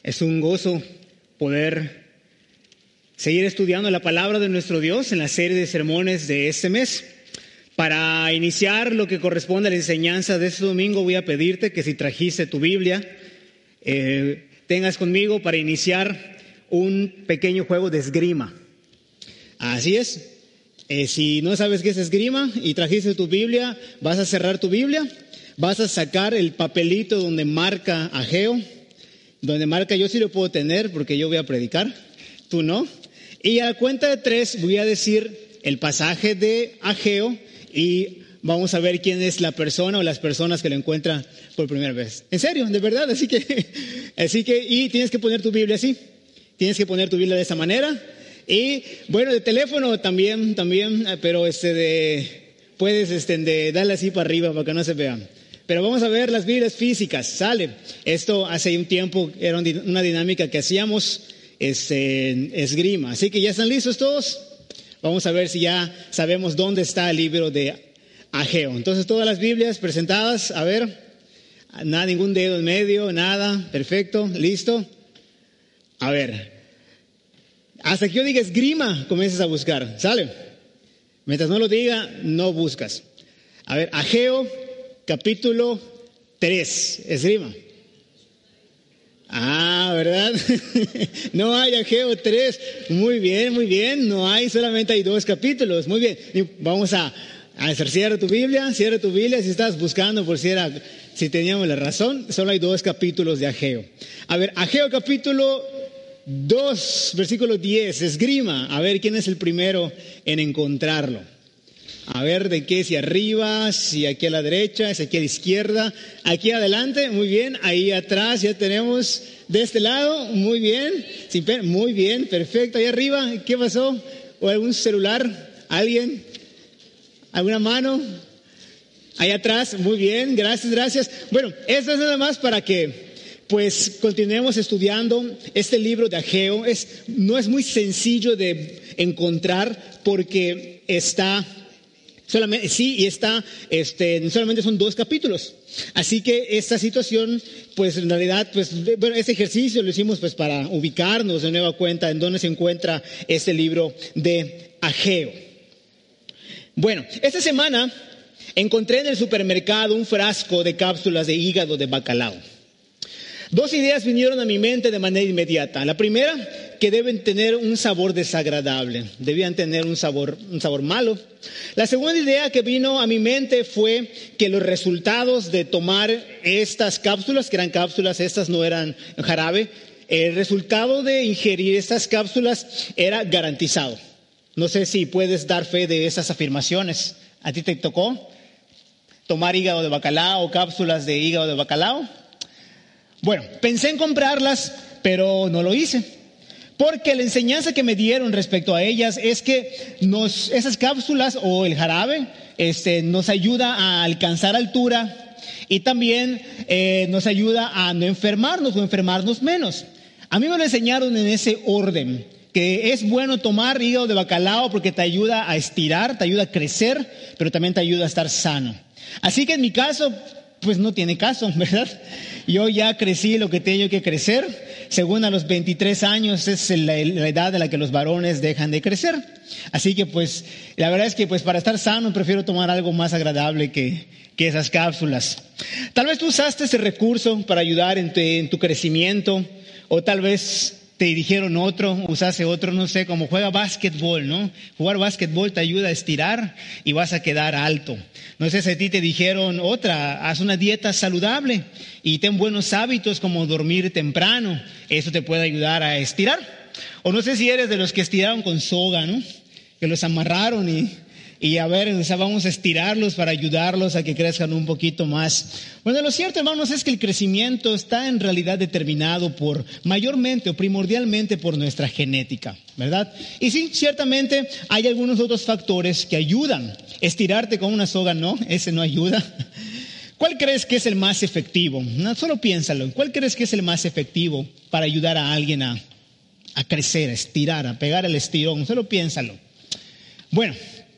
Es un gozo poder seguir estudiando la palabra de nuestro Dios en la serie de sermones de este mes. Para iniciar lo que corresponde a la enseñanza de este domingo, voy a pedirte que si trajiste tu Biblia, tengas conmigo para iniciar un pequeño juego de esgrima. Así es. Si no sabes qué es esgrima y trajiste tu Biblia, vas a cerrar tu Biblia, vas a sacar el papelito donde marca Ageo, donde marca, yo sí lo puedo tener porque yo voy a predicar, tú no. Y a la cuenta de 3 voy a decir el pasaje de Ageo y vamos a ver quién es la persona o las personas que lo encuentran por primera vez. En serio, de verdad, así que, y tienes que poner tu Biblia así, tienes que poner tu Biblia de esa manera. Y bueno, de teléfono también, pero puedes darle así para arriba para que no se vean. Pero vamos a ver las Biblias físicas, sale. Esto hace un tiempo era una dinámica que hacíamos esgrima. Así que ya están listos todos. Vamos a ver si ya sabemos dónde está el libro de Ageo. Entonces todas las Biblias presentadas, a ver, nada, ningún dedo en medio, nada, perfecto, listo. A ver, hasta que yo diga esgrima, comienzas a buscar, ¿sale? Mientras no lo diga, no buscas. A ver, Ageo, capítulo 3, esgrima. ¿Verdad? No hay Ageo 3. Muy bien. No hay, solamente hay 2 capítulos. Muy bien. Vamos a hacer, cierra tu Biblia. Si estás buscando por si teníamos la razón, solo hay 2 capítulos de Ageo. A ver, Ageo capítulo 2, versículo 10, esgrima. A ver, ¿quién es el primero en encontrarlo? A ver, ¿de qué? Si arriba, si aquí a la derecha, si aquí a la izquierda, aquí adelante, muy bien, ahí atrás ya tenemos de este lado, muy bien, muy bien, perfecto, ahí arriba, ¿qué pasó? ¿O algún celular? ¿Alguien? ¿Alguna mano? Ahí atrás, muy bien, gracias. Bueno, esto es nada más para que pues continuemos estudiando este libro de Ageo. No es muy sencillo de encontrar porque solamente son 2 capítulos. Así que esta situación, pues en realidad, este ejercicio lo hicimos pues para ubicarnos de nueva cuenta en dónde se encuentra este libro de Ageo. Bueno, esta semana encontré en el supermercado un frasco de cápsulas de hígado de bacalao. 2 ideas vinieron a mi mente de manera inmediata. La primera, que deben tener un sabor desagradable, debían tener un sabor malo. La segunda idea que vino a mi mente fue que los resultados de tomar estas cápsulas, que eran cápsulas, estas no eran jarabe, el resultado de ingerir estas cápsulas era garantizado. No sé si puedes dar fe de esas afirmaciones. ¿A ti te tocó tomar hígado de bacalao o cápsulas de hígado de bacalao? Bueno, pensé en comprarlas, pero no lo hice, porque la enseñanza que me dieron respecto a ellas es que esas cápsulas o el jarabe nos ayuda a alcanzar altura y también nos ayuda a no enfermarnos o enfermarnos menos. A mí me lo enseñaron en ese orden, que es bueno tomar hígado de bacalao porque te ayuda a estirar, te ayuda a crecer, pero también te ayuda a estar sano. Así que en mi caso, pues no tiene caso, ¿verdad? Yo ya crecí lo que tengo que crecer. Según a los 23 años es la edad en la que los varones dejan de crecer. Así que pues la verdad es que pues para estar sano prefiero tomar algo más agradable que esas cápsulas. Tal vez tú usaste ese recurso para ayudar en tu crecimiento, o tal vez te dijeron usaste otro, no sé, como juega básquetbol, ¿no? Jugar básquetbol te ayuda a estirar y vas a quedar alto. No sé si a ti te dijeron haz una dieta saludable y ten buenos hábitos como dormir temprano. Eso te puede ayudar a estirar. O no sé si eres de los que estiraron con soga, ¿no? Que los amarraron y a ver, vamos a estirarlos para ayudarlos a que crezcan un poquito más. Bueno, lo cierto, hermanos, es que el crecimiento está en realidad determinado mayormente o primordialmente por nuestra genética, ¿verdad? Y sí, ciertamente hay algunos otros factores que ayudan. Estirarte con una soga, no, ese no ayuda. ¿Cuál crees que es el más efectivo? No, solo piénsalo. ¿Cuál crees que es el más efectivo para ayudar a alguien a crecer, a estirar, a pegar el estirón? Solo piénsalo. Bueno,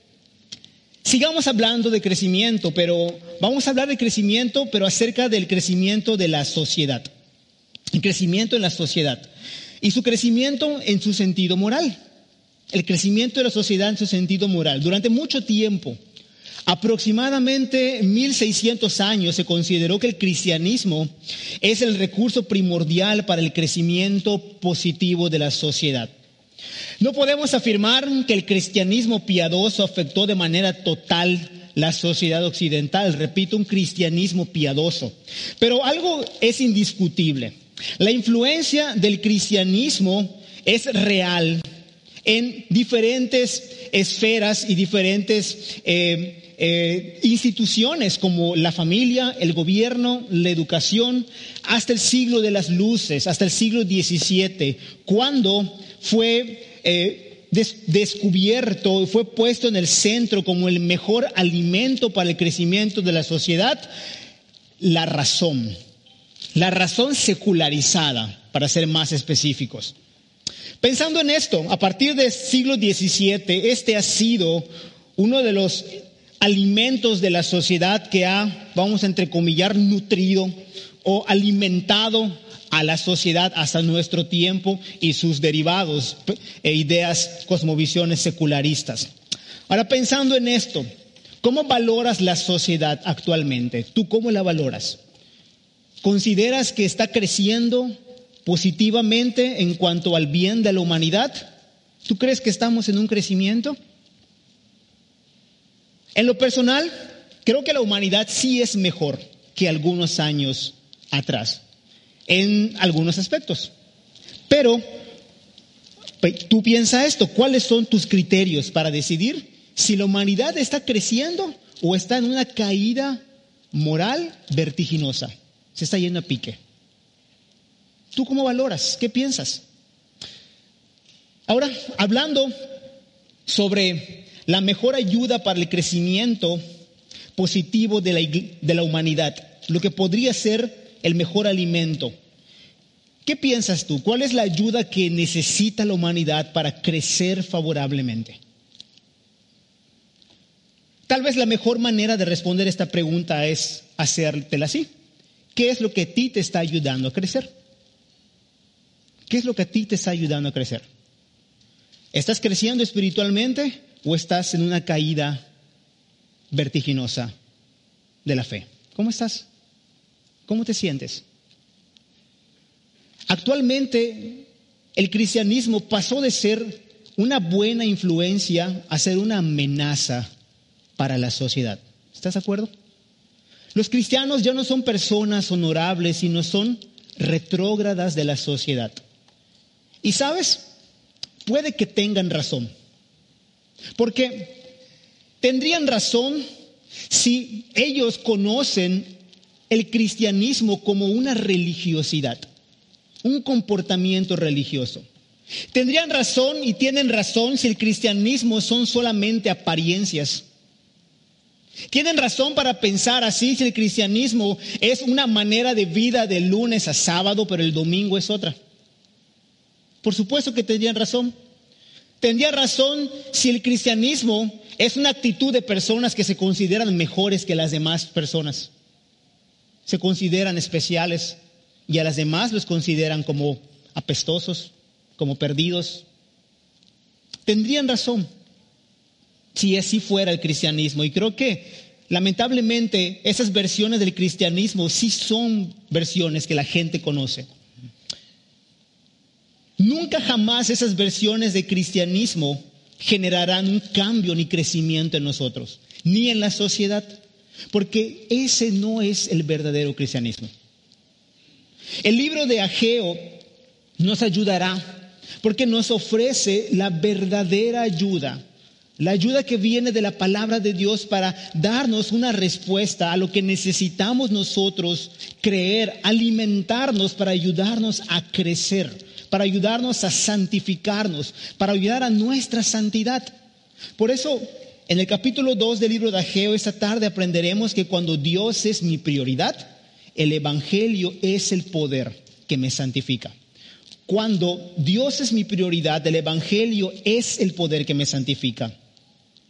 sigamos hablando de crecimiento, pero vamos a hablar de crecimiento, pero acerca del crecimiento de la sociedad. el crecimiento en la sociedad y su crecimiento en su sentido moral. El crecimiento de la sociedad en su sentido moral. Durante mucho tiempo, aproximadamente 1600 años, se consideró que el cristianismo es el recurso primordial para el crecimiento positivo de la sociedad. No podemos afirmar que el cristianismo piadoso afectó de manera total la sociedad occidental. Repito, un cristianismo piadoso. Pero algo es indiscutible. La influencia del cristianismo es real en diferentes esferas y diferentes instituciones como la familia, el gobierno, la educación, hasta el siglo de las luces, hasta el siglo XVII, cuando fue descubierto, fue puesto en el centro como el mejor alimento para el crecimiento de la sociedad, la razón secularizada, para ser más específicos. Pensando en esto, a partir del siglo XVII, este ha sido uno de los alimentos de la sociedad que ha, vamos a entrecomillar, nutrido o alimentado a la sociedad hasta nuestro tiempo y sus derivados, ideas, cosmovisiones secularistas. Ahora, pensando en esto, ¿cómo valoras la sociedad actualmente? ¿Tú cómo la valoras? ¿Consideras que está creciendo positivamente en cuanto al bien de la humanidad? ¿Tú crees que estamos en un crecimiento? En lo personal, creo que la humanidad sí es mejor que algunos años atrás, en algunos aspectos. Pero tú piensa esto, ¿cuáles son tus criterios para decidir si la humanidad está creciendo o está en una caída moral vertiginosa? Se está yendo a pique. ¿Tú cómo valoras? ¿Qué piensas? Ahora, hablando sobre la mejor ayuda para el crecimiento positivo de la humanidad, lo que podría ser el mejor alimento. ¿Qué piensas tú? ¿Cuál es la ayuda que necesita la humanidad para crecer favorablemente? Tal vez la mejor manera de responder esta pregunta es hacértela así. ¿Qué es lo que a ti te está ayudando a crecer? ¿Qué es lo que a ti te está ayudando a crecer? ¿Estás creciendo espiritualmente o estás en una caída vertiginosa de la fe? ¿Cómo estás? ¿Cómo te sientes? Actualmente, el cristianismo pasó de ser una buena influencia a ser una amenaza para la sociedad. ¿Estás de acuerdo? Los cristianos ya no son personas honorables, sino son retrógradas de la sociedad. Y ¿sabes? Puede que tengan razón. Porque tendrían razón si ellos conocen el cristianismo como una religiosidad, un comportamiento religioso. Tendrían razón y tienen razón si el cristianismo son solamente apariencias. Tienen razón para pensar así si el cristianismo es una manera de vida de lunes a sábado, pero el domingo es otra. Por supuesto que tendrían razón. Tendrían razón si el cristianismo es una actitud de personas que se consideran mejores que las demás personas. Se consideran especiales y a las demás los consideran como apestosos, como perdidos. Tendrían razón si así fuera el cristianismo. Y creo que lamentablemente esas versiones del cristianismo sí son versiones que la gente conoce. Nunca jamás esas versiones de cristianismo generarán un cambio ni crecimiento en nosotros, ni en la sociedad, porque ese no es el verdadero cristianismo. El libro de Ageo nos ayudará porque nos ofrece la verdadera ayuda, la ayuda que viene de la palabra de Dios para darnos una respuesta a lo que necesitamos nosotros creer, alimentarnos para ayudarnos a crecer, para ayudarnos a santificarnos, para ayudar a nuestra santidad. Por eso, en el capítulo 2 del libro de Ageo, esta tarde aprenderemos que cuando Dios es mi prioridad, el evangelio es el poder que me santifica. Cuando Dios es mi prioridad, el evangelio es el poder que me santifica.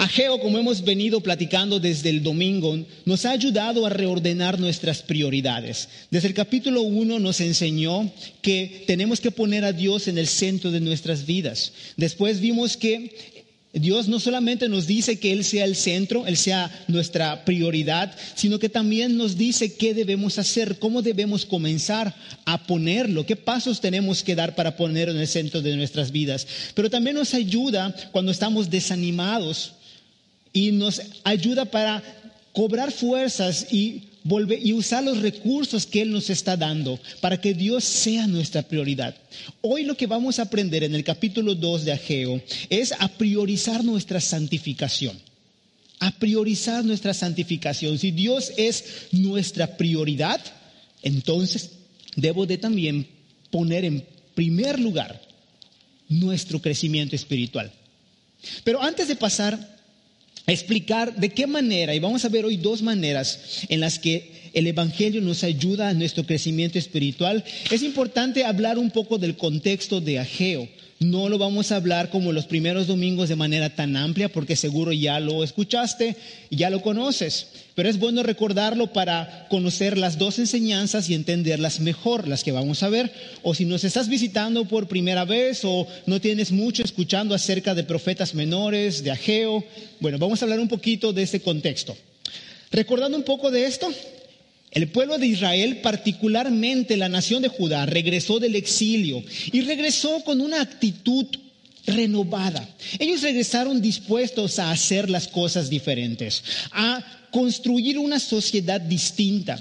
Ageo, como hemos venido platicando desde el domingo, nos ha ayudado a reordenar nuestras prioridades. Desde el capítulo 1 nos enseñó que tenemos que poner a Dios en el centro de nuestras vidas. Después vimos que Dios no solamente nos dice que Él sea el centro, Él sea nuestra prioridad, sino que también nos dice qué debemos hacer, cómo debemos comenzar a ponerlo, qué pasos tenemos que dar para ponerlo en el centro de nuestras vidas. Pero también nos ayuda cuando estamos desanimados y nos ayuda para cobrar fuerzas y usar los recursos que Él nos está dando para que Dios sea nuestra prioridad. Hoy lo que vamos a aprender en el capítulo 2 de Ageo es a priorizar nuestra santificación. A priorizar nuestra santificación. Si Dios es nuestra prioridad, entonces debo de también poner en primer lugar nuestro crecimiento espiritual. Pero antes de pasar a explicar de qué manera, y vamos a ver hoy dos maneras en las que el Evangelio nos ayuda a nuestro crecimiento espiritual, es importante hablar un poco del contexto de Ageo. No lo vamos a hablar como los primeros domingos de manera tan amplia, porque seguro ya lo escuchaste y ya lo conoces. Pero es bueno recordarlo para conocer las dos enseñanzas y entenderlas mejor, las que vamos a ver. O si nos estás visitando por primera vez o no tienes mucho escuchando acerca de profetas menores, de Ageo, bueno, vamos a hablar un poquito de este contexto. Recordando un poco de esto, el pueblo de Israel, particularmente la nación de Judá, regresó del exilio y regresó con una actitud renovada. Ellos regresaron dispuestos a hacer las cosas diferentes, a construir una sociedad distinta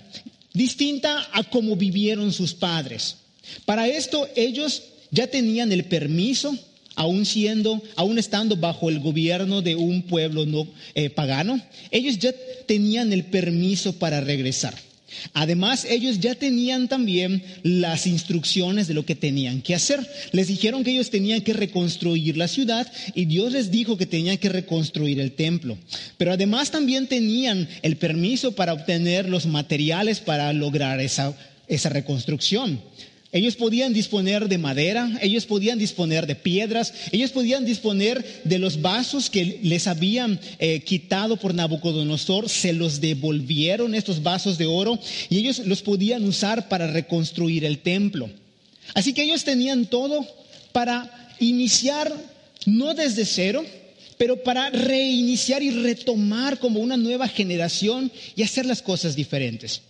a como vivieron sus padres. Para esto ellos ya tenían el permiso, aún estando bajo el gobierno de un pueblo no pagano, ellos ya tenían el permiso para regresar. Además, ellos ya tenían también las instrucciones de lo que tenían que hacer. Les dijeron que ellos tenían que reconstruir la ciudad y Dios les dijo que tenían que reconstruir el templo. Pero además también tenían el permiso para obtener los materiales para lograr esa reconstrucción. Ellos podían disponer de madera, ellos podían disponer de piedras, ellos podían disponer de los vasos que les habían quitado por Nabucodonosor, se los devolvieron estos vasos de oro y ellos los podían usar para reconstruir el templo. Así que ellos tenían todo para iniciar, no desde cero, pero para reiniciar y retomar como una nueva generación y hacer las cosas diferentes.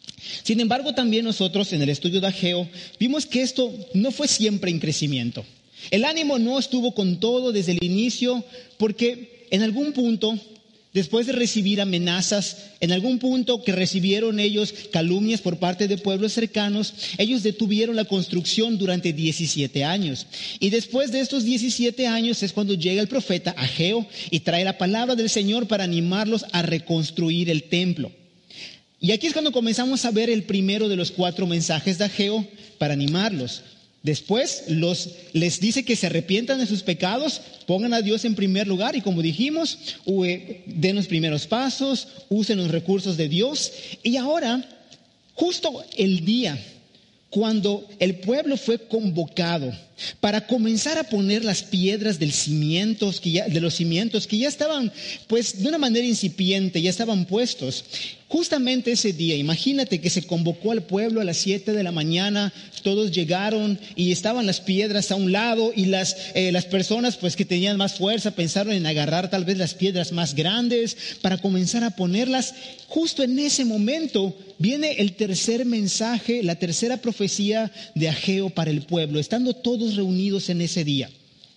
Sin embargo, también nosotros en el estudio de Ageo vimos que esto no fue siempre en crecimiento. El ánimo no estuvo con todo desde el inicio porque en algún punto, después de recibir amenazas, en algún punto que recibieron ellos calumnias por parte de pueblos cercanos, ellos detuvieron la construcción durante 17 años. Y después de estos 17 años es cuando llega el profeta Ageo y trae la palabra del Señor para animarlos a reconstruir el templo. Y aquí es cuando comenzamos a ver el primero de los 4 mensajes de Ageo para animarlos. Después les dice que se arrepientan de sus pecados, pongan a Dios en primer lugar y como dijimos, den los primeros pasos, usen los recursos de Dios. Y ahora, justo el día cuando el pueblo fue convocado para comenzar a poner las piedras de los cimientos que ya estaban, pues de una manera incipiente, ya estaban puestos. Justamente ese día, imagínate que se convocó al pueblo a las 7 de la mañana, todos llegaron y estaban las piedras a un lado y las personas pues que tenían más fuerza pensaron en agarrar tal vez las piedras más grandes para comenzar a ponerlas. Justo en ese momento viene el tercer mensaje, la tercera profecía de Ageo para el pueblo, estando todos reunidos en ese día.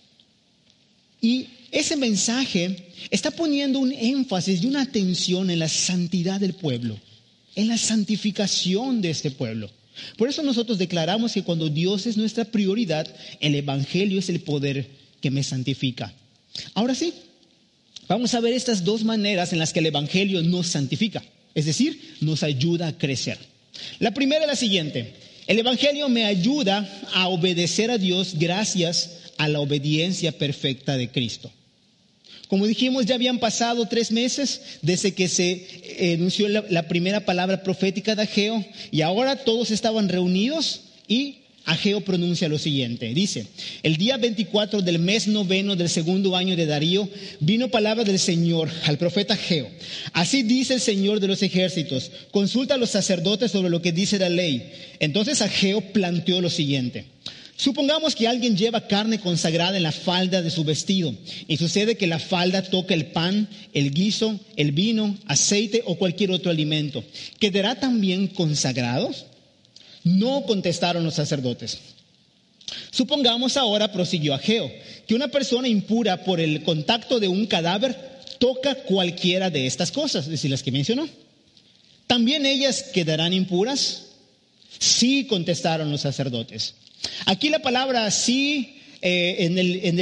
Y ese mensaje está poniendo un énfasis y una atención en la santidad del pueblo, en la santificación de este pueblo. Por eso nosotros declaramos que cuando Dios es nuestra prioridad, el Evangelio es el poder que me santifica. Ahora sí, vamos a ver estas dos maneras en las que el Evangelio nos santifica, es decir, nos ayuda a crecer. La primera es la siguiente: el Evangelio me ayuda a obedecer a Dios gracias a la obediencia perfecta de Cristo. Como dijimos, ya habían pasado 3 meses desde que se enunció la primera palabra profética de Ageo y ahora todos estaban reunidos y Ageo pronuncia lo siguiente. Dice, el día 24 del mes 9 del segundo año de Darío, vino palabra del Señor al profeta Ageo. Así dice el Señor de los ejércitos, consulta a los sacerdotes sobre lo que dice la ley. Entonces Ageo planteó lo siguiente. Supongamos que alguien lleva carne consagrada en la falda de su vestido y sucede que la falda toca el pan, el guiso, el vino, aceite o cualquier otro alimento. ¿Quedará también consagrado? No contestaron los sacerdotes. Supongamos ahora, prosiguió Ageo, que una persona impura por el contacto de un cadáver toca cualquiera de estas cosas, es decir, las que mencionó. ¿También ellas quedarán impuras? Sí, contestaron los sacerdotes. Aquí la palabra sí en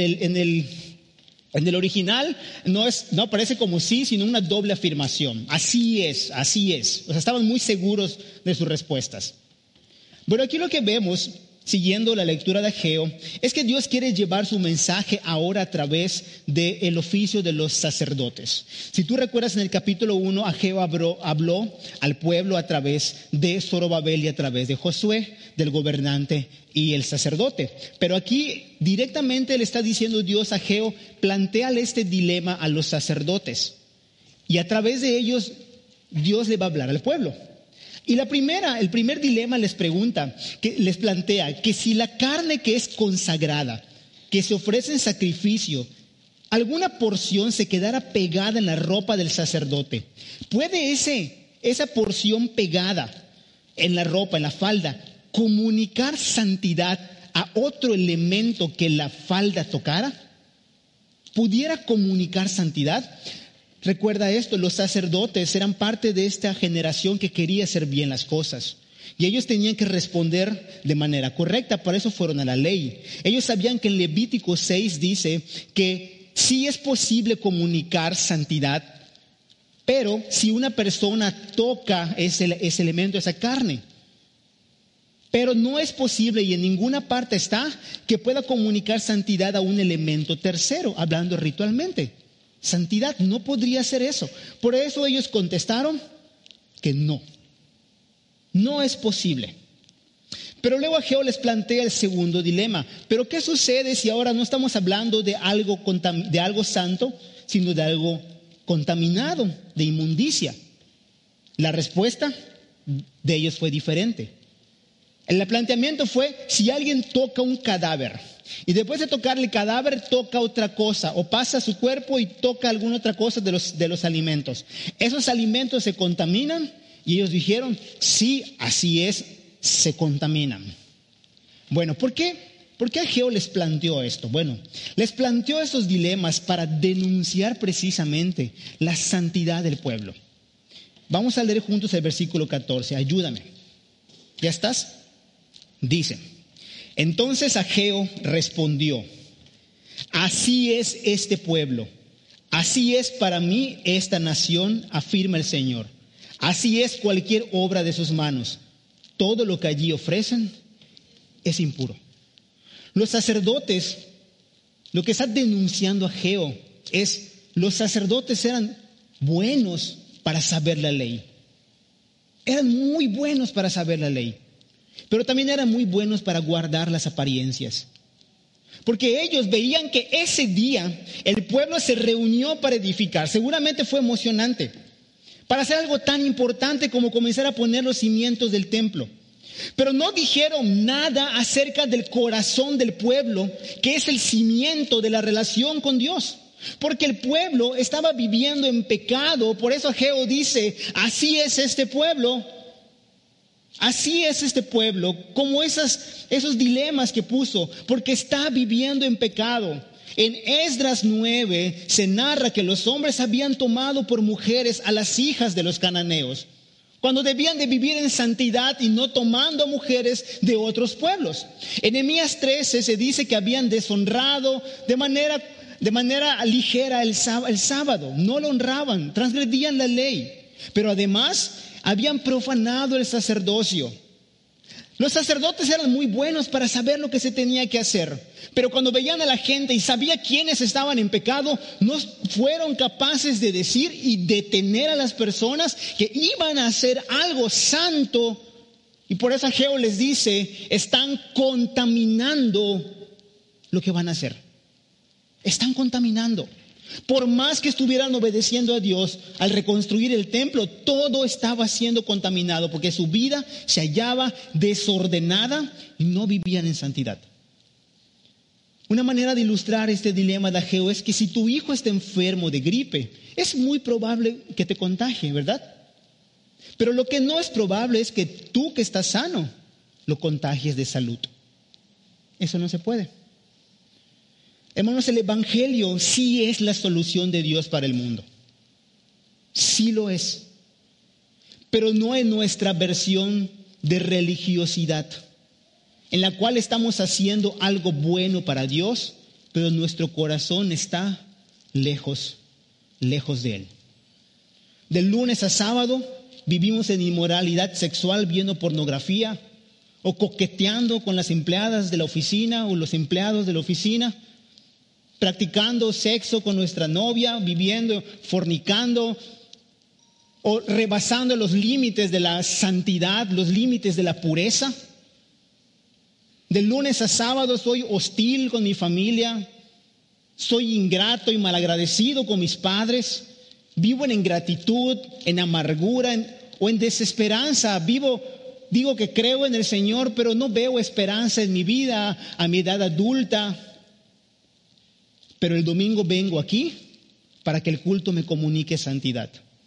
el original no aparece como sí, sino una doble afirmación. Así es, así es. O sea, estaban muy seguros de sus respuestas. Pero aquí lo que vemos, siguiendo la lectura de Ageo, es que Dios quiere llevar su mensaje ahora a través del oficio de los sacerdotes. Si tú recuerdas, en el capítulo 1, Ageo habló al pueblo a través de Zorobabel y a través de Josué, del gobernante y el sacerdote. Pero aquí directamente le está diciendo Dios a Ageo, plantéale este dilema a los sacerdotes. Y a través de ellos, Dios le va a hablar al pueblo. Y el primer dilema les plantea que si la carne que es consagrada, que se ofrece en sacrificio, alguna porción se quedara pegada en la ropa del sacerdote, ¿puede esa porción pegada en la ropa, en la falda, comunicar santidad a otro elemento que la falda tocara? ¿Pudiera comunicar santidad? Recuerda esto, los sacerdotes eran parte de esta generación que quería hacer bien las cosas. Y ellos tenían que responder de manera correcta, por eso fueron a la ley. Ellos sabían que en Levítico 6 dice que sí es posible comunicar santidad, pero si una persona toca ese elemento, esa carne. Pero no es posible, y en ninguna parte está, que pueda comunicar santidad a un elemento tercero, hablando ritualmente. Santidad no podría hacer eso. Por eso ellos contestaron que no es posible. Pero luego Ageo les plantea el segundo dilema. ¿Pero qué sucede si ahora no estamos hablando de algo santo, sino de algo contaminado, de inmundicia? La respuesta de ellos fue diferente. El planteamiento fue, si alguien toca un cadáver y después de tocar el cadáver toca otra cosa o pasa a su cuerpo y toca alguna otra cosa de los alimentos, ¿esos alimentos se contaminan? Y ellos dijeron, sí, así es, se contaminan. Bueno, ¿por qué Ageo les planteó esto? Bueno, les planteó esos dilemas para denunciar precisamente la santidad del pueblo. Vamos a leer juntos el versículo 14, ayúdame. ¿Ya estás? Dice, entonces Ageo respondió, así es este pueblo, así es para mí esta nación, afirma el Señor. Así es cualquier obra de sus manos. Todo lo que allí ofrecen es impuro. Los sacerdotes, lo que está denunciando Ageo es, los sacerdotes eran buenos para saber la ley. Eran muy buenos para saber la ley. Pero también eran muy buenos para guardar las apariencias. Porque ellos veían que ese día el pueblo se reunió para edificar. Seguramente fue emocionante. Para hacer algo tan importante como comenzar a poner los cimientos del templo. Pero no dijeron nada acerca del corazón del pueblo, que es el cimiento de la relación con Dios. Porque el pueblo estaba viviendo en pecado. Por eso Ageo dice, así es este pueblo. Así es este pueblo, como esos dilemas que puso, porque está viviendo en pecado. En Esdras 9 se narra que los hombres habían tomado por mujeres a las hijas de los cananeos, cuando debían de vivir en santidad y no tomando a mujeres de otros pueblos. En Nehemías 13 se dice que habían deshonrado de manera ligera el sábado, no lo honraban, transgredían la ley, pero además habían profanado el sacerdocio. Los sacerdotes eran muy buenos para saber lo que se tenía que hacer, pero cuando veían a la gente y sabían quiénes estaban en pecado, no fueron capaces de decir y detener a las personas que iban a hacer algo santo Y por eso Ageo les dice, están contaminando lo que van a hacer. Están contaminando. Por más que estuvieran obedeciendo a Dios al reconstruir el templo, todo estaba siendo contaminado porque su vida se hallaba desordenada y no vivían en santidad. Una manera de ilustrar este dilema de Ageo es que si tu hijo está enfermo de gripe, es muy probable que te contagie, ¿verdad? Pero lo que no es probable es que tú que estás sano lo contagies de salud. Eso no se puede. Hermanos, el Evangelio sí es la solución de Dios para el mundo. Sí lo es. Pero no en nuestra versión de religiosidad, en la cual estamos haciendo algo bueno para Dios, pero nuestro corazón está lejos de Él. De lunes a sábado vivimos en inmoralidad sexual viendo pornografía o coqueteando con las empleadas de la oficina o los empleados de la oficina, practicando sexo con nuestra novia, viviendo, fornicando o rebasando los límites de la santidad, los límites de la pureza. De lunes a sábado soy hostil con mi familia, soy ingrato y malagradecido con mis padres, vivo en ingratitud, en amargura o en desesperanza. Digo que creo en el Señor, pero no veo esperanza en mi vida a mi edad adulta. Pero el domingo vengo aquí para que el culto me comunique santidad.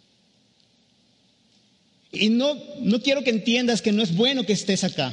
Y no quiero que entiendas que no es bueno que estés acá.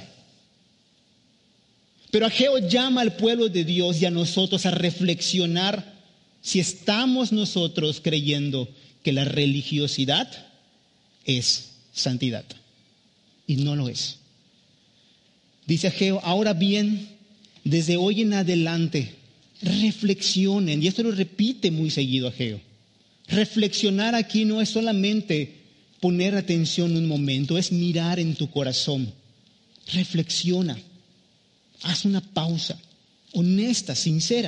Pero Ageo llama al pueblo de Dios y a nosotros a reflexionar si estamos nosotros creyendo que la religiosidad es santidad. Y no lo es. Dice Ageo, ahora bien, desde hoy en adelante, reflexionen, y esto lo repite muy seguido Ageo. Reflexionar aquí no es solamente poner atención un momento, es mirar en tu corazón. Reflexiona, haz una pausa, honesta, sincera.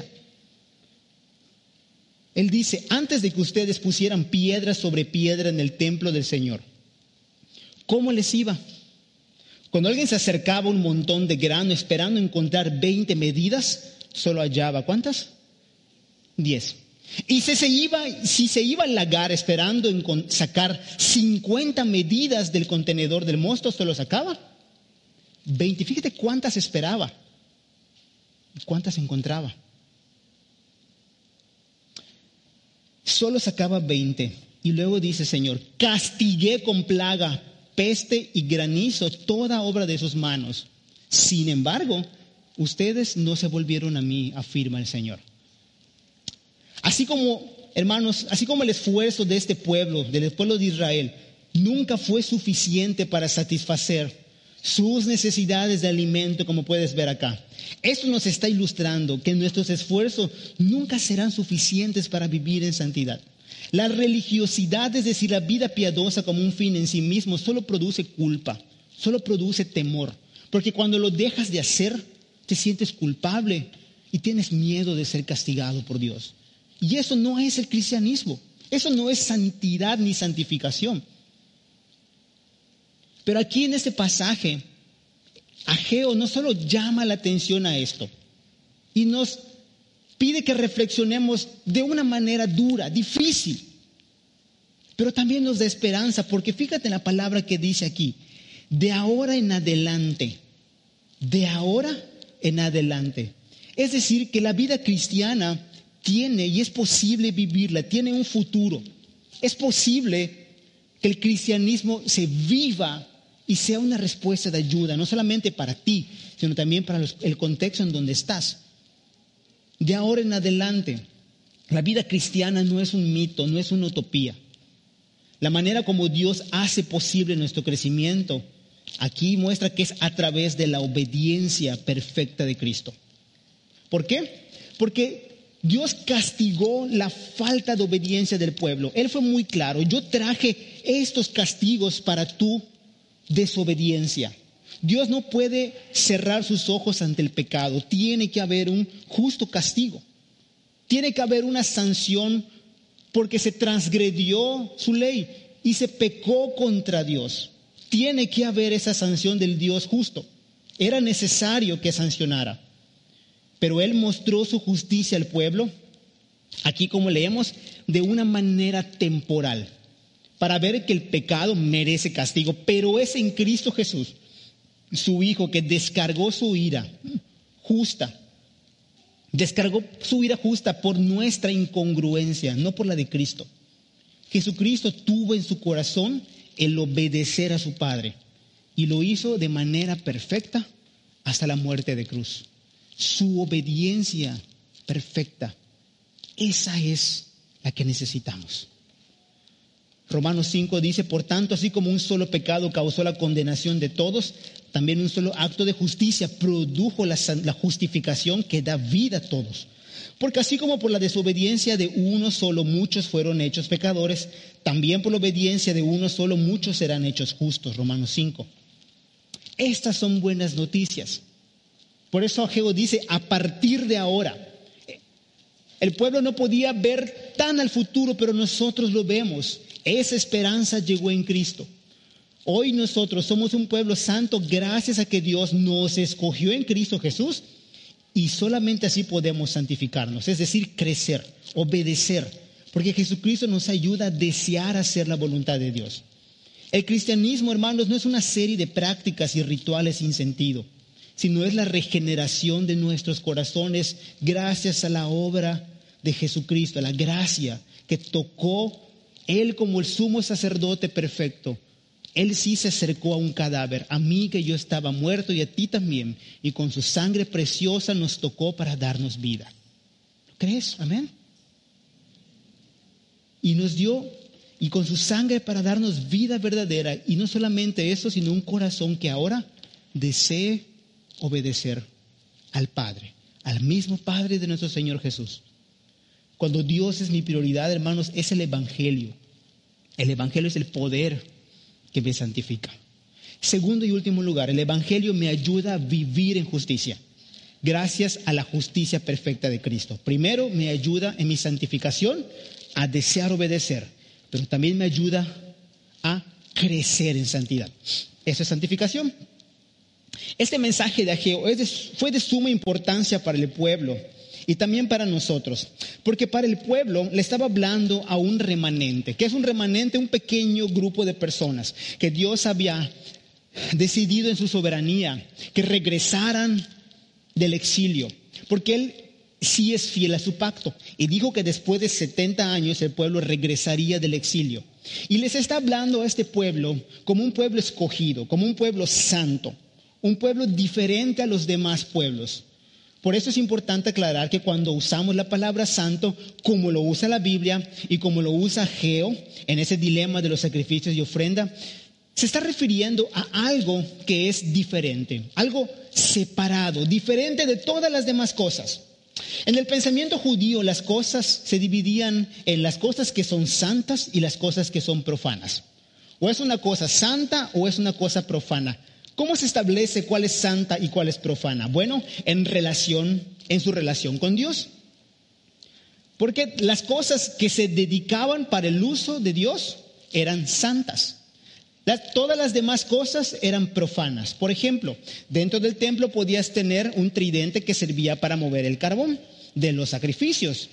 Él dice, antes de que ustedes pusieran piedra sobre piedra en el templo del Señor, ¿cómo les iba? Cuando alguien se acercaba a un montón de grano esperando encontrar 20 medidas, solo hallaba, ¿cuántas? 10. Y si se iba al lagar esperando sacar 50 medidas del contenedor del mosto, solo sacaba 20. Fíjate cuántas esperaba y cuántas encontraba. Solo sacaba 20. Y luego dice, Señor, castigué con plaga, peste y granizo toda obra de sus manos. Sin embargo, ustedes no se volvieron a mí, afirma el Señor. Así como, hermanos, así como el esfuerzo de este pueblo, del pueblo de Israel, nunca fue suficiente para satisfacer sus necesidades de alimento, como puedes ver acá. Esto nos está ilustrando que nuestros esfuerzos nunca serán suficientes para vivir en santidad. La religiosidad, es decir, la vida piadosa como un fin en sí mismo, solo produce culpa, solo produce temor. Porque cuando lo dejas de hacer, te sientes culpable y tienes miedo de ser castigado por Dios. Y eso no es el cristianismo. Eso no es santidad ni santificación. Pero aquí en este pasaje, Ageo no solo llama la atención a esto y nos pide que reflexionemos de una manera dura, difícil, pero también nos da esperanza, porque fíjate en la palabra que dice aquí, de ahora en adelante, de ahora en adelante. Es decir, que la vida cristiana tiene y es posible vivirla, tiene un futuro. Es posible que el cristianismo se viva y sea una respuesta de ayuda, no solamente para ti, sino también para el contexto en donde estás. De ahora en adelante, la vida cristiana no es un mito, no es una utopía. La manera como Dios hace posible nuestro crecimiento aquí muestra que es a través de la obediencia perfecta de Cristo. ¿Por qué? Porque Dios castigó la falta de obediencia del pueblo. Él fue muy claro, yo traje estos castigos para tu desobediencia. Dios no puede cerrar sus ojos ante el pecado. Tiene que haber un justo castigo. Tiene que haber una sanción porque se transgredió su ley y se pecó contra Dios. tiene que haber esa sanción del Dios justo. Era necesario que sancionara. Pero Él mostró su justicia al pueblo, aquí como leemos, de una manera temporal, para ver que el pecado merece castigo, pero es en Cristo Jesús, su Hijo, que descargó su ira justa. Descargó su ira justa por nuestra incongruencia, no por la de Cristo. Jesucristo tuvo en su corazón el obedecer a su Padre y lo hizo de manera perfecta hasta la muerte de cruz. Su obediencia perfecta, esa es la que necesitamos. Romanos 5 dice, por tanto, así como un solo pecado causó la condenación de todos, también un solo acto de justicia produjo la justificación que da vida a todos. Porque así como por la desobediencia de uno solo muchos fueron hechos pecadores, también por la obediencia de uno solo muchos serán hechos justos. Romanos 5. Estas son buenas noticias. Por eso Ageo dice, a partir de ahora. El pueblo no podía ver tan al futuro, pero nosotros lo vemos. Esa esperanza llegó en Cristo. Hoy nosotros somos un pueblo santo gracias a que Dios nos escogió en Cristo Jesús y solamente así podemos santificarnos, es decir, crecer, obedecer, porque Jesucristo nos ayuda a desear hacer la voluntad de Dios. El cristianismo, hermanos, no es una serie de prácticas y rituales sin sentido, sino es la regeneración de nuestros corazones gracias a la obra de Jesucristo, a la gracia que tocó Él como el sumo sacerdote perfecto. Él sí se acercó a un cadáver, a mí que yo estaba muerto y a ti también, y con su sangre preciosa nos tocó para darnos vida. ¿Lo crees? Amén. Y nos dio, y con su sangre para darnos vida verdadera, y no solamente eso, sino un corazón que ahora desee obedecer al Padre, al mismo Padre de nuestro Señor Jesús. Cuando Dios es mi prioridad, hermanos, es el Evangelio. El Evangelio es el poder que me santifica. Segundo y último lugar, el Evangelio me ayuda a vivir en justicia, gracias a la justicia perfecta de Cristo. Primero, me ayuda en mi santificación a desear obedecer, pero también me ayuda a crecer en santidad. Eso es santificación. Este mensaje de Ageo fue de suma importancia para el pueblo y también para nosotros, porque para el pueblo le estaba hablando a un remanente. ¿Qué es un remanente? Un pequeño grupo de personas que Dios había decidido en su soberanía que regresaran del exilio, porque Él sí es fiel a su pacto y dijo que después de 70 años el pueblo regresaría del exilio. Y les está hablando a este pueblo como un pueblo escogido, como un pueblo santo, un pueblo diferente a los demás pueblos. Por eso es importante aclarar que cuando usamos la palabra santo, como lo usa la Biblia y como lo usa Ageo en ese dilema de los sacrificios y ofrenda, se está refiriendo a algo que es diferente, algo separado, diferente de todas las demás cosas. En el pensamiento judío las cosas se dividían en las cosas que son santas y las cosas que son profanas. O es una cosa santa o es una cosa profana. ¿Cómo se establece cuál es santa y cuál es profana? Bueno, en su relación con Dios. Porque las cosas que se dedicaban para el uso de Dios eran santas. Todas las demás cosas eran profanas. Por ejemplo, dentro del templo podías tener un tridente que servía para mover el carbón de los sacrificios.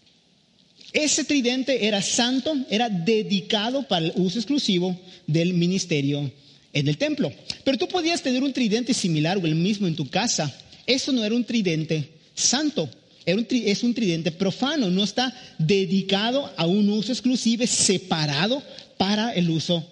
Ese tridente era santo, era dedicado para el uso exclusivo del ministerio en el templo. Pero tú podías tener un tridente similar o el mismo en tu casa. Eso no era un tridente santo, es un tridente profano. No está dedicado a un uso exclusivo, separado para el uso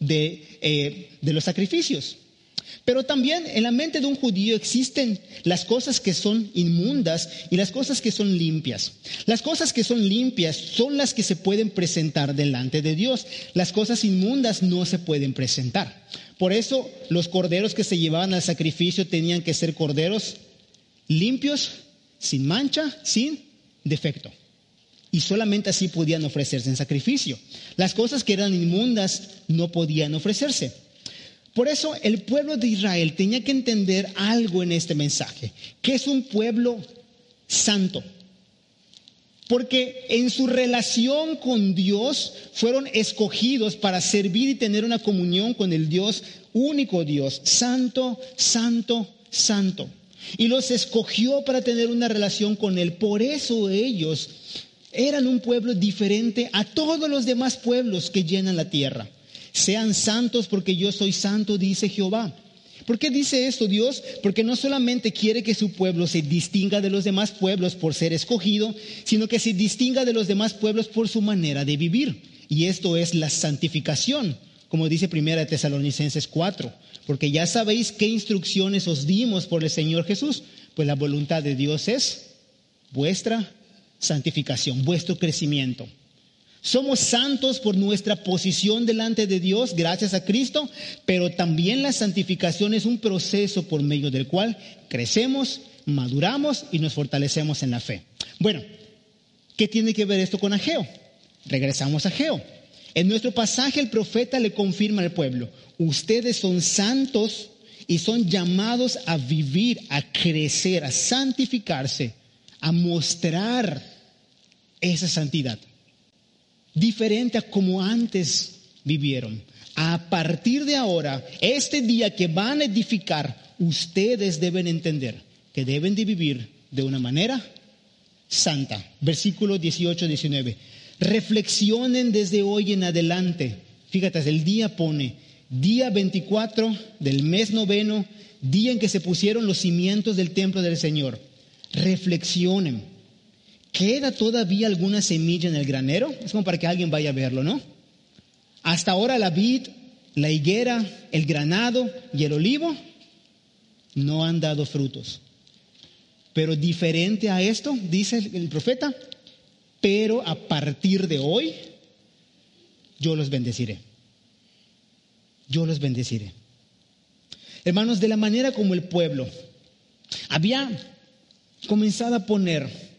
de los sacrificios. Pero también en la mente de un judío existen las cosas que son inmundas y las cosas que son limpias. Las cosas que son limpias son las que se pueden presentar delante de Dios. Las cosas inmundas no se pueden presentar. Por eso los corderos que se llevaban al sacrificio tenían que ser corderos limpios, sin mancha, sin defecto. Y solamente así podían ofrecerse en sacrificio. Las cosas que eran inmundas no podían ofrecerse. Por eso el pueblo de Israel tenía que entender algo en este mensaje, que es un pueblo santo. Porque en su relación con Dios fueron escogidos para servir y tener una comunión con el Dios, único Dios, santo, santo, santo. Y los escogió para tener una relación con Él. Por eso ellos eran un pueblo diferente a todos los demás pueblos que llenan la tierra. Sean santos porque yo soy santo, dice Jehová. ¿Por qué dice esto Dios? Porque no solamente quiere que su pueblo se distinga de los demás pueblos por ser escogido, sino que se distinga de los demás pueblos por su manera de vivir. Y esto es la santificación, como dice 1 Tesalonicenses 4. Porque ya sabéis qué instrucciones os dimos por el Señor Jesús. Pues la voluntad de Dios es vuestra santificación, vuestro crecimiento. Somos santos por nuestra posición delante de Dios gracias a Cristo, pero también la santificación es un proceso por medio del cual crecemos, maduramos y nos fortalecemos en la fe. Bueno, ¿qué tiene que ver esto con Ageo? Regresamos a Ageo. En nuestro pasaje el profeta le confirma al pueblo: ustedes son santos y son llamados a vivir, a crecer, a santificarse, a mostrar esa santidad. Diferente a como antes vivieron. A partir de ahora, este día que van a edificar, ustedes deben entender que deben de vivir de una manera santa. Versículo 18-19. Reflexionen desde hoy en adelante. Fíjate, el día pone día 24 del mes noveno, día en que se pusieron los cimientos del templo del Señor. Reflexionen. ¿Queda todavía alguna semilla en el granero? Es como para que alguien vaya a verlo, ¿no? Hasta ahora la vid, la higuera, el granado y el olivo no han dado frutos. Pero diferente a esto, dice el profeta, pero a partir de hoy yo los bendeciré. Yo los bendeciré. Hermanos, de la manera como el pueblo había comenzado a poner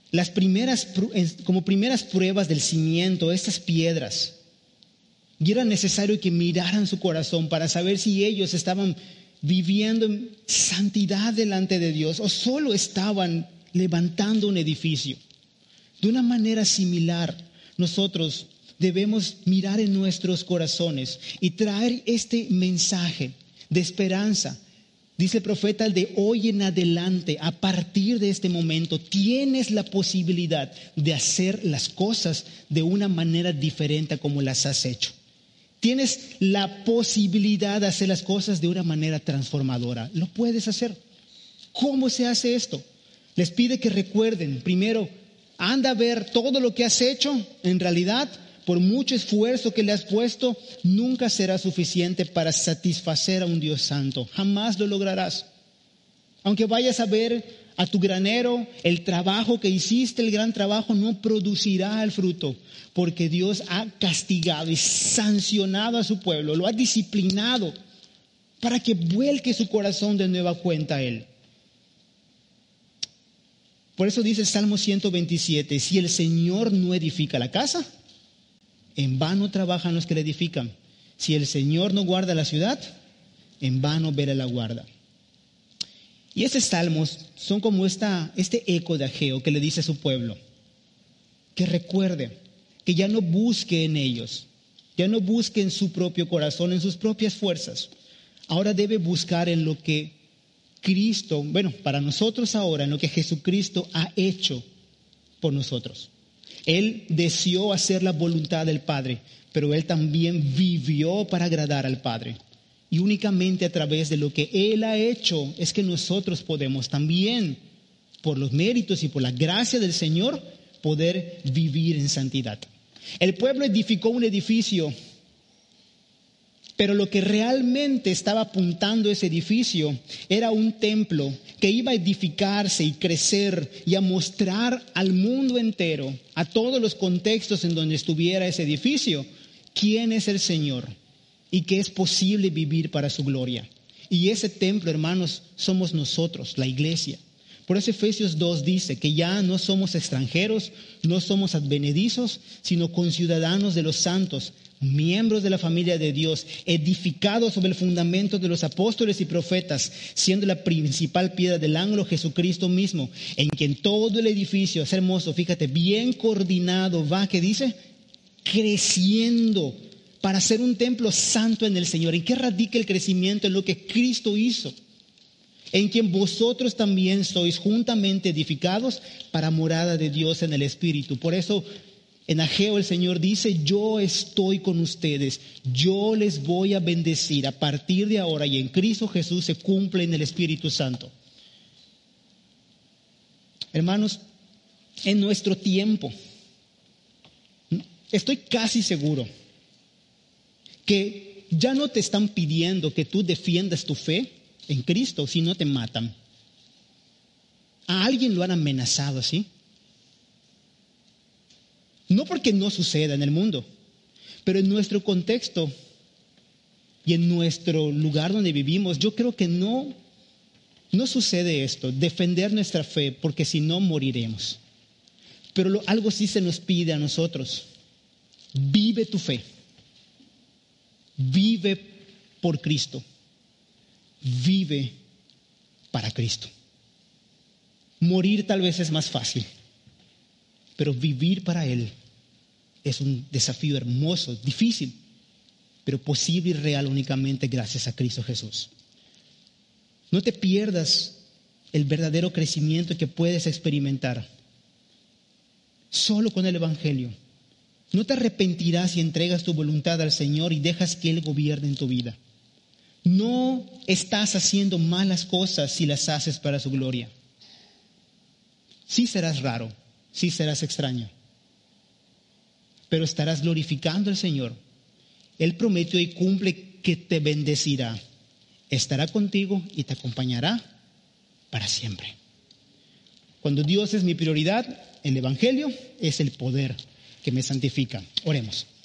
como primeras pruebas del cimiento, estas piedras, y era necesario que miraran su corazón para saber si ellos estaban viviendo en santidad delante de Dios o solo estaban levantando un edificio. De una manera similar, nosotros debemos mirar en nuestros corazones y traer este mensaje de esperanza. Dice el profeta, de hoy en adelante, a partir de este momento, tienes la posibilidad de hacer las cosas de una manera diferente a como las has hecho. Tienes la posibilidad de hacer las cosas de una manera transformadora. Lo puedes hacer. ¿Cómo se hace esto? Les pide que recuerden, primero, anda a ver todo lo que has hecho. En realidad, por mucho esfuerzo que le has puesto, nunca será suficiente para satisfacer a un Dios santo. Jamás lo lograrás. Aunque vayas a ver a tu granero, el trabajo que hiciste, el gran trabajo, no producirá el fruto. Porque Dios ha castigado y sancionado a su pueblo, lo ha disciplinado para que vuelque su corazón de nueva cuenta a Él. Por eso dice el Salmo 127, si el Señor no edifica la casa, en vano trabajan los que la edifican. Si el Señor no guarda la ciudad, en vano vela la guarda. Y estos salmos son como este eco de Ageo que le dice a su pueblo, que recuerde, que ya no busque en ellos, ya no busque en su propio corazón, en sus propias fuerzas. Ahora debe buscar en lo que Cristo, para nosotros ahora, en lo que Jesucristo ha hecho por nosotros. Él deseó hacer la voluntad del Padre, pero Él también vivió para agradar al Padre. Y únicamente a través de lo que Él ha hecho es que nosotros podemos también, por los méritos y por la gracia del Señor, poder vivir en santidad. El pueblo edificó un edificio, pero lo que realmente estaba apuntando ese edificio era un templo que iba a edificarse y crecer y a mostrar al mundo entero, a todos los contextos en donde estuviera ese edificio, quién es el Señor y que es posible vivir para su gloria. Y ese templo, hermanos, somos nosotros, la iglesia. Por eso Efesios 2 dice que ya no somos extranjeros, no somos advenedizos, sino conciudadanos de los santos, miembros de la familia de Dios, edificados sobre el fundamento de los apóstoles y profetas, siendo la principal piedra del ángulo Jesucristo mismo, en quien todo el edificio es hermoso, fíjate, bien coordinado, va, ¿qué dice? Creciendo para ser un templo santo en el Señor. ¿En qué radica el crecimiento? En lo que Cristo hizo. En quien vosotros también sois juntamente edificados para morada de Dios en el Espíritu. Por eso en Ageo el Señor dice, yo estoy con ustedes, yo les voy a bendecir a partir de ahora, y en Cristo Jesús se cumple en el Espíritu Santo. Hermanos, en nuestro tiempo, estoy casi seguro que ya no te están pidiendo que tú defiendas tu fe en Cristo, si no te matan. A alguien lo han amenazado así. No porque no suceda en el mundo, pero en nuestro contexto y en nuestro lugar donde vivimos, yo creo que no sucede esto, defender nuestra fe, porque si no moriremos. Pero algo sí se nos pide a nosotros: vive tu fe, vive por Cristo. Vive para Cristo. Morir tal vez es más fácil, pero vivir para Él es un desafío hermoso, difícil, pero posible y real únicamente gracias a Cristo Jesús. No te pierdas el verdadero crecimiento que puedes experimentar solo con el Evangelio. No te arrepentirás si entregas tu voluntad al Señor y dejas que Él gobierne en tu vida. No estás haciendo malas cosas si las haces para su gloria. Sí serás raro, sí serás extraño, pero estarás glorificando al Señor. Él prometió y cumple que te bendecirá, estará contigo y te acompañará para siempre. Cuando Dios es mi prioridad, el Evangelio es el poder que me santifica. Oremos.